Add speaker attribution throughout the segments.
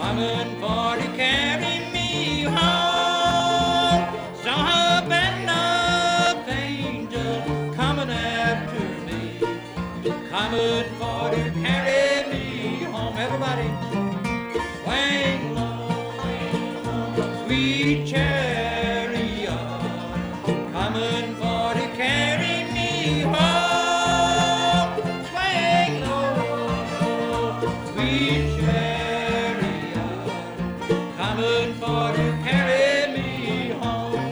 Speaker 1: coming for to carry me home. Saw a band of angels coming after me, coming for to carry me home. Everybody, swing low, sweet chariot, coming for to carry me home. Swing low, sweet chariot, coming for to carry me home.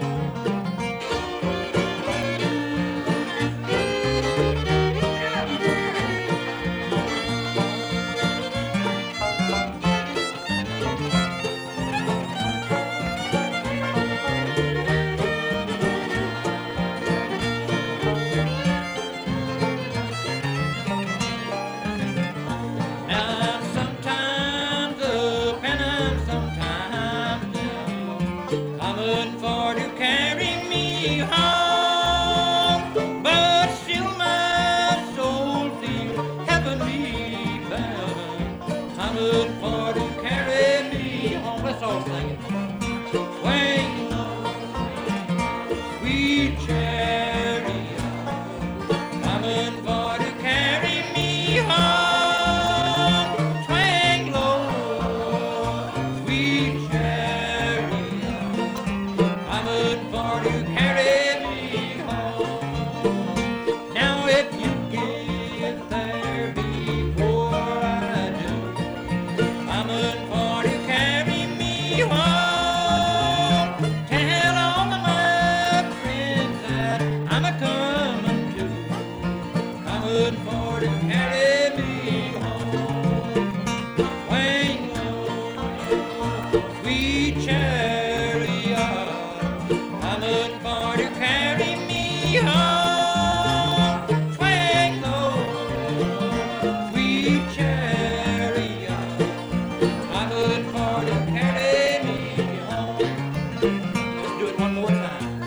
Speaker 1: Now sometimes up and sometimes down, coming for to carry me home. But still my soul feels heavenly bound, coming for to carry me home. Let's all sing it. Swing low, sweet chariot, coming for to carry me home. Swing low, sweet chariot, coming for to carry me home. Now if you get there before I do, coming for to carry me home. Tell all of my friends that I'm a coming to, coming for to carry me home. Swing low, sweet chariot, coming for to carry me home. Swing low, sweet chariot, coming for to carry me home. Let's do it one more time.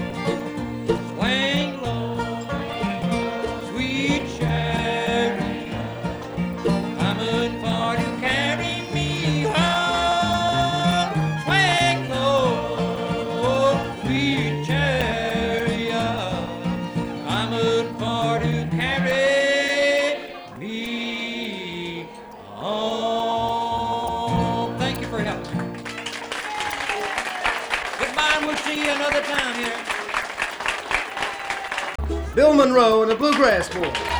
Speaker 1: Swing low, sweet chariot, coming for to carry me home. Swing low, sweet chariot, coming for to carry me home. Thank you for helping me. Goodbye, and we'll see you another time here.
Speaker 2: Bill Monroe and the Bluegrass Boys.